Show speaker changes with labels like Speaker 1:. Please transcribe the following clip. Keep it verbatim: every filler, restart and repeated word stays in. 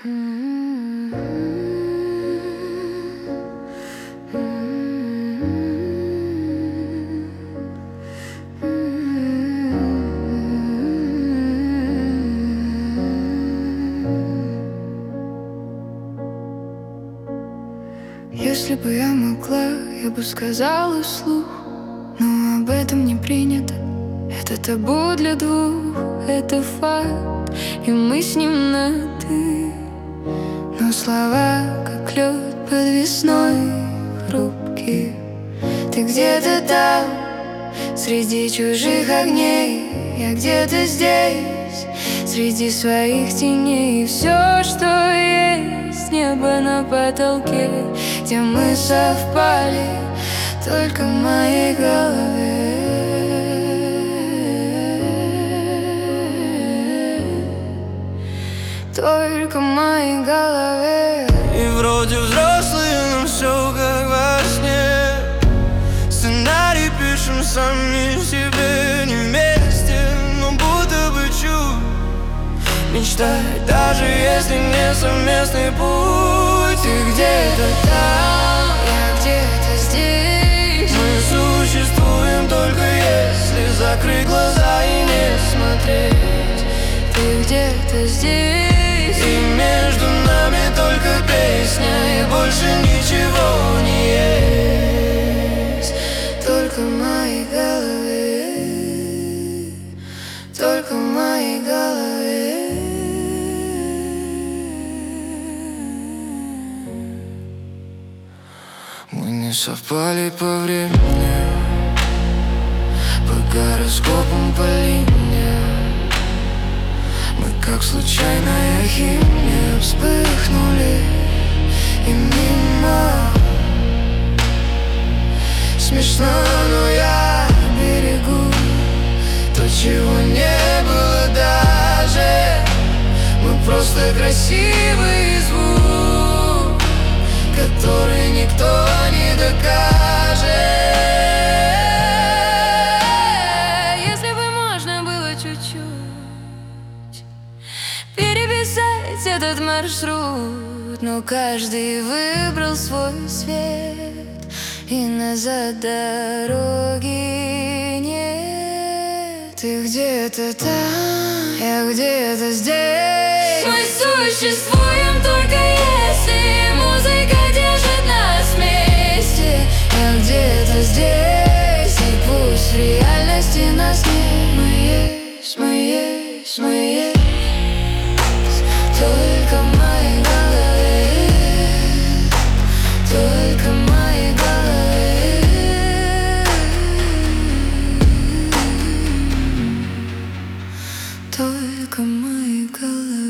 Speaker 1: Если бы я могла, я бы сказала вслух, но об этом не принято. Это табу для двух, это факт, и мы с ним на «ты». Но слова, как лед под весной, хрупкие. Ты где-то там, среди чужих огней, я где-то здесь, среди своих теней. И все, что есть, небо на потолке, где мы совпали, только в моей голове. Только в моей голове.
Speaker 2: И вроде взрослые, но все как во сне. Сценарий пишем сами себе, не вместе, но будто бы чуть. Мечтать, даже если не совместный путь. Ты где-то там,
Speaker 1: Я где-то здесь.
Speaker 2: мы существуем только если закрыть глаза и не смотреть.
Speaker 1: Ты где-то здесь.
Speaker 2: И между нами только песня, и больше ничего не есть.
Speaker 1: Только в моей голове. Только в моей голове.
Speaker 2: Мы не совпали по времени, по гороскопам, по линиям. Мы как случайная химия вспыхнули и мимо. Смешно, но я берегу то, чего не было даже. Мы просто красивый звук, который никто не докажет.
Speaker 1: Если бы можно было чуть-чуть переписать этот маршрут, но каждый выбрал свой свет, и назад дороги нет. Ты где-то там, я где-то здесь.
Speaker 3: Мы существуем только если музыка держит нас вместе.
Speaker 1: Я где-то здесь, и пусть в реальности нас нет. Мы есть, мы есть, мы есть. Только в моей голове. Только в моей голове. Только в моей голове.